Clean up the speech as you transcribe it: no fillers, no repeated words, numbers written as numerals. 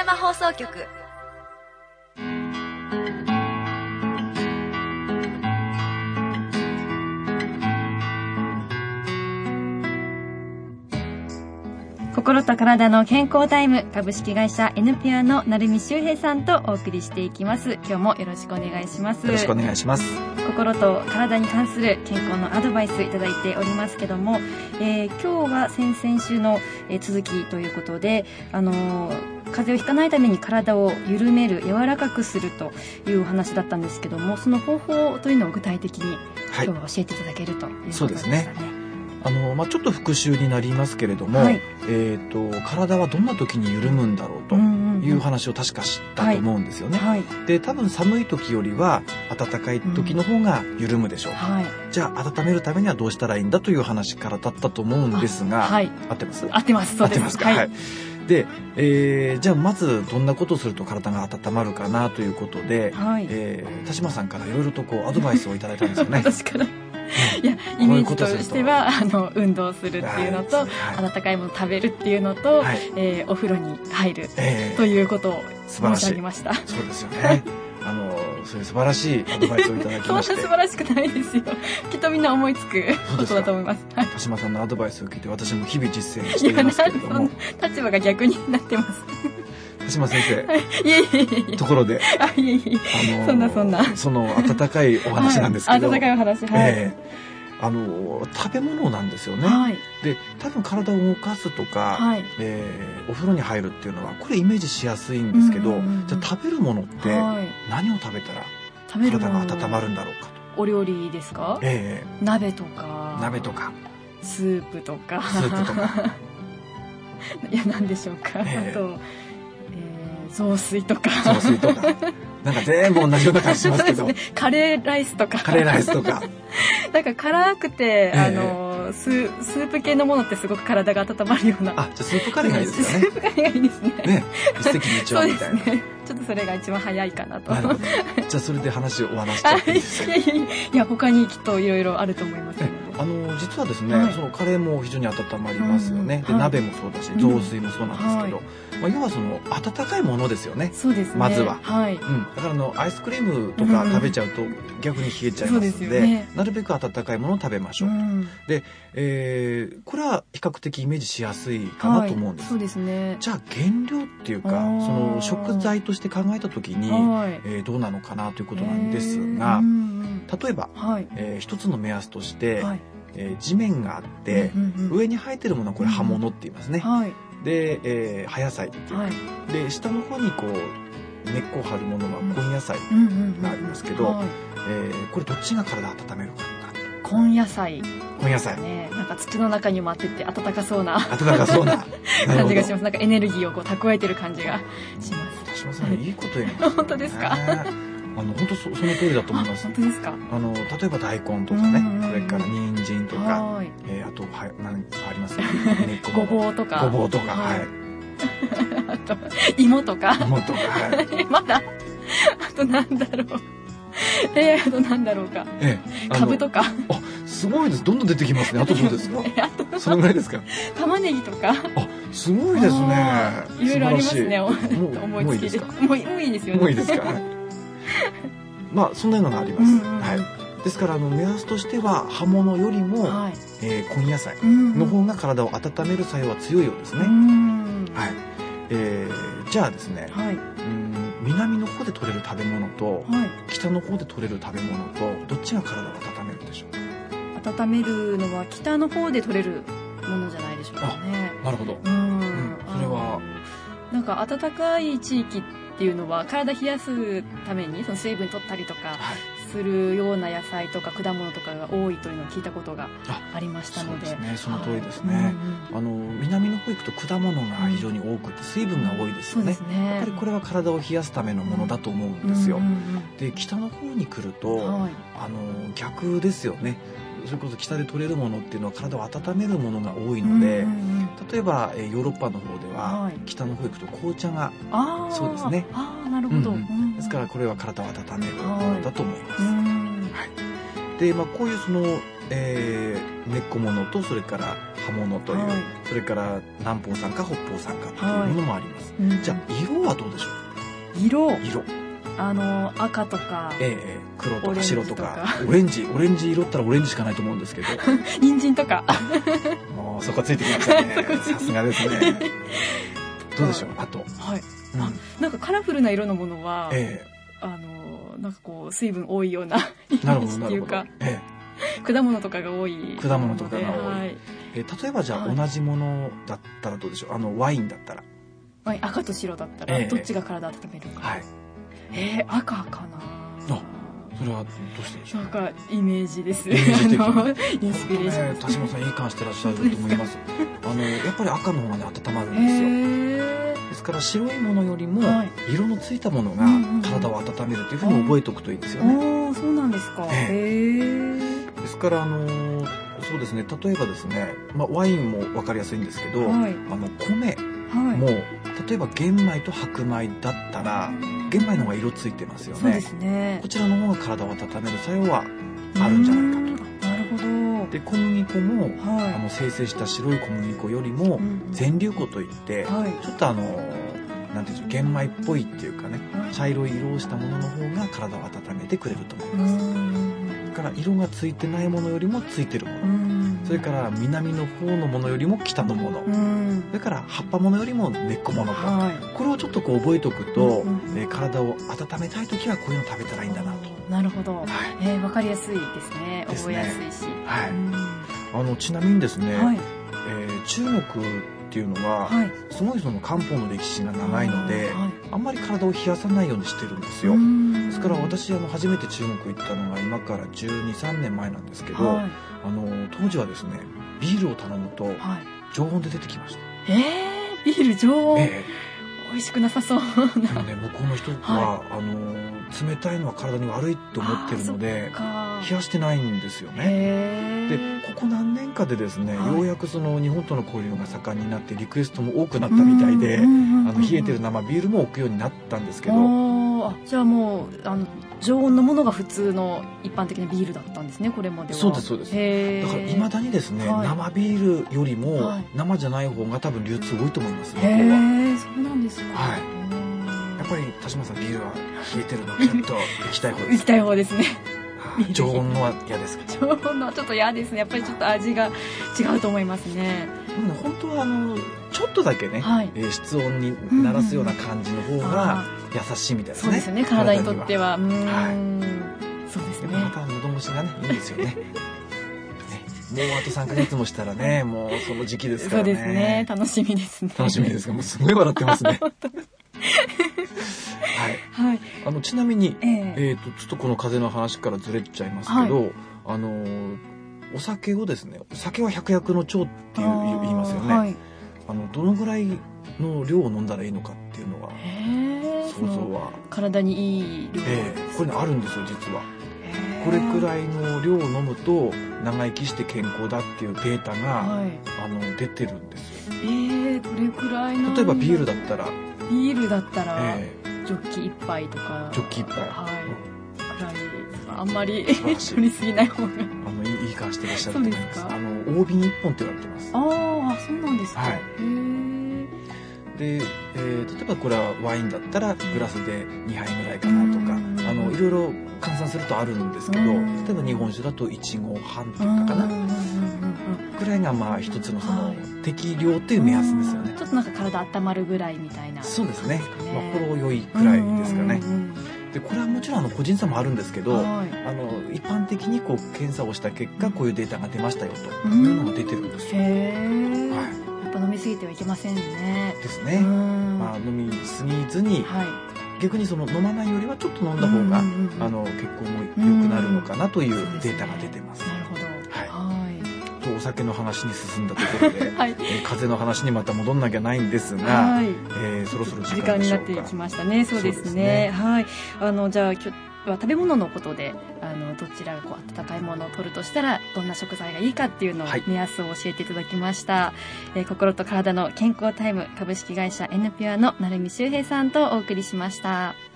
山放送局。 心と体の健康タイム、株式会社 N ペアの成海修平さんとお送りしていきます。今日もよろしくお願いします。 よろしくお願いします。 心と体に関する健康のアドバイスいただいておりますけども、今日は先々週の、続きということで、風邪をひかないために体を緩める、柔らかくするというお話だったんですけども、その方法というのを具体的に今日は教えていただけるということでしたね。 そうですね。ちょっと復習になりますけれども、はい、体はどんな時に緩むんだろうという話を確か知ったと思うんですよね。はい、で、多分寒い時よりは暖かい時の方が緩むでしょう。はい、じゃあ温めるためにはどうしたらいいんだという話からだったと思うんですが、はい、合ってます？ 合ってます。そうです。 合ってますか？はい。はい、で、じゃあまずどんなことをすると体が温まるかなということで、はい、田島さんからいろいろとアドバイスをいただいたんですよね。 私からいや、イメージとしては運動するっていうのと、温かいもの食べるっていうのと、お風呂に入るということを申し上げました。 そうですよね。そういう素晴らしいアドバイスをいただきまして。 そんな素晴らしくないですよ。きっとみんな思いつくことだと思います。 田島さんのアドバイスを聞いて私も日々実践していますけれども。 立場が逆になってます。 田島先生、 いえところで、 そんなその温かいお話なんですけど、 温かいお話、はい、 食べ物なんですよね。はい、で、多分体を動かすとか、はい、お風呂に入るっていうのはこれイメージしやすいんですけど、じゃあ食べるものって何を食べたら体が温まるんだろうかと。 お料理ですか？鍋とかスープとかいや、何でしょうか。あと雑炊とかなんか全部同じような感じしますけど、 ね、カレーライスとかなんか辛くて、スープ系のものってすごく体が温まるような。 じゃあスープカレーがいいですよね。 スープカレーがいいですね。 ね、一石二鳥みたいな。そうですね。 ちょっとそれが一番早いかなと。 じゃあそれで話をお話しちゃっていいですか？ いや、他にきっといろいろあると思いますので。 実はですね、そのカレーも非常に温まりますよね。で、鍋もそうだし、雑炊もそうなんですけど、要はその温かいものですよね。 そうですね。 まずは。はい。だからアイスクリームとか食べちゃうと逆に冷えちゃいますので、なるべく温かいものを食べましょうと。で、これは比較的イメージしやすいかなと思うんです。 そうですね。 じゃあ原料っていうか、その食材として考えた時にどうなのかなということなんですが、例えば一つの目安として、地面があって、上に生えてるものはこれ葉物って言いますね。で、葉野菜っていうか、で下の方に根っこを張るものは根野菜がありますけど、これどっちが体を温めるかな。 根野菜。 ね、 なんか土の中にもあってて温かそうな感じがします。なんかエネルギーを蓄えてる感じがします。 田島さん、いいこと言いますね。 本当ですか？ 本当その通りだと思います。 本当ですか？ 例えば大根とかね、それから人参とか、あと何ありますか？ ごぼうとか、 はい。 あと芋とか、 はい。 まだあとなんだろう。あとなんだろうか。カブとか。 すごいです。どんどん出てきますね。あとどうですか？そのぐらいですか？ 玉ねぎとか。 すごいですね。 いろいろありますね。 思いつきで。 もういいですよね。 もういいですか？そんなのがあります。はい。ですから目安としては葉物よりも根野菜の方が体を温める作用は強いようですね。はい。じゃあですね、南の方で取れる食べ物と北の方で取れる食べ物とどっちが体を温めるでしょうか？ 温めるのは北の方で取れるものじゃないでしょうかね。 なるほど。それはなんか暖かい地域っていうのは体冷やすためにその水分取ったりとかするような野菜とか果物とかが多いというのを聞いたことがありましたので。 そうですね、その通りですね。南の方行くと果物が非常に多くて水分が多いですよね。やっぱりこれは体を冷やすためのものだと思うんですよ。で、北の方に来ると逆ですよね。それこそ北で取れるものっていうのは体を温めるものが多いので、例えばヨーロッパの方では北の方行くと紅茶がそうですね。 なるほど。 ですからこれは体を温めるものだと思います。はい。で、こういうその根っこものとそれから葉物という、それから南方酸か北方酸かというものもあります。じゃあ色はどうでしょう？ 色赤とか、 黒とか白とかオレンジ色ったらオレンジしかないと思うんですけど人参とかもうそこついてきましたね。さすがですね。どうでしょう？あと、 なんかカラフルな色のものは、なんかこう水分多いようなイメージっていうか、果物とかが多い。 果物とかが多い。例えばじゃあ同じものだったらどうでしょう？ワインだったら。 ワイン赤と白だったらどっちが体温めるか。赤かな。 それはどうしてでしょう？ なんかイメージです。インスピレーション。 田島さんいい感してらっしゃると思います。やっぱり赤の方がね温まるんですよ。ですから白いものよりも色のついたものが体を温めるというふうに覚えておくといいですよね。 そうなんですか。 ですからそうですね、例えばですね、ワインも分かりやすいんですけど、米も例えば玄米と白米だったら玄米の方が色ついてますよね。 そうですね。 こちらの方が体を温める作用はあるんじゃないかと。 なるほど。 で小麦粉も、精製した白い小麦粉よりも全粒粉といって、ちょっとなんていうんでしょう、玄米っぽいっていうかね、茶色い色をしたものの方が体を温めてくれると思います。だから色がついてないものよりもついてるもの、それから南の方のものよりも北のもの、それから葉っぱものよりも根っこものと、これをちょっとこう覚えておくと、体を温めたい時はこういうの食べたらいいんだなと。 なるほど。わかりやすいですね。覚えやすいし。 ちなみにですね、中国っていうのは、すごいその漢方の歴史が長いので、あんまり体を冷やさないようにしてるんですよ。ですから私初めて中国行ったのが今から12、3年前なんですけど、当時はですねビールを頼むと常温で出てきました。 ビール常温、美味しくなさそうな。 でもね、向こうの人は、冷たいのは体に悪いと思ってるので冷やしてないんですよね。でここ何年かでですね、ようやくその日本との交流が盛んになってリクエストも多くなったみたいで、冷えてる生ビールも置くようになったんですけど、 じゃあもう常温のものが普通の一般的なビールだったんですね、これまでは。 そうですそうです。だからいまだにですね、生ビールよりも生じゃない方が多分流通多いと思います。 そうなんですか。 やっぱり田島さんビールは冷えてるのちょっと行きたい方です。 行きたい方ですね。 常温のは嫌ですか？ 常温のはちょっと嫌ですね。やっぱりちょっと味が違うと思いますね。 本当はちょっとだけね、室温にならすような感じの方が優しいみたいですね。 そうですね、体にとっては。そうですね。 また喉越しがねいいんですよね。もうあと3ヶ月もしたらね、もうその時期ですからね。 そうですね、楽しみですね。 楽しみですが、もうすごい笑ってますね。ちなみに、ちょっとこの風邪の話からずれちゃいますけど、お酒をですね、酒は百薬の長って言いますよね。どのぐらいの量を飲んだらいいのかっていうのは、想像は体にいい量、 これあるんですよ実は。これくらいの量を飲むと長生きして健康だっていうデータが、出てるんですよ。 どれくらいの？ 例えばビールだったらジョッキ1杯とか。 ジョッキ1杯。くらいですか。あんまり取りすぎない方が。 いい感じでいらっしゃると思います。大瓶1本って言われてます。 そうなんですか。 で、例えばこれはワインだったらグラスで2杯ぐらいかなとか、いろいろ換算するとあるんですけど、例えば日本酒だと1合半っていうかな、ぐらいが一つのその適量という目安ですよね。 ちょっとなんか体温まるぐらいみたいな。 そうですね。ほろ酔いくらいですかね。でこれはもちろん個人差もあるんですけど、一般的にこう検査をした結果こういうデータが出ましたよというのが出てるんですよ。 やっぱ飲みすぎてはいけませんね。 ですね。飲みすぎずに、逆にその飲まないよりはちょっと飲んだ方が血行も良くなるのかなというデータが出てます。 なるほど。 とお酒の話に進んだところで、風邪の話にまた戻んなきゃないんですが、そろそろ時間でしょうか。 時間になってきましたね。そうですね。じゃあ今日は食べ物のことでどちらが温かいものを取るとしたらどんな食材がいいかっていうのを目安を教えていただきました。心と体の健康タイム株式会社 N ピュアの成海周平さんとお送りしました。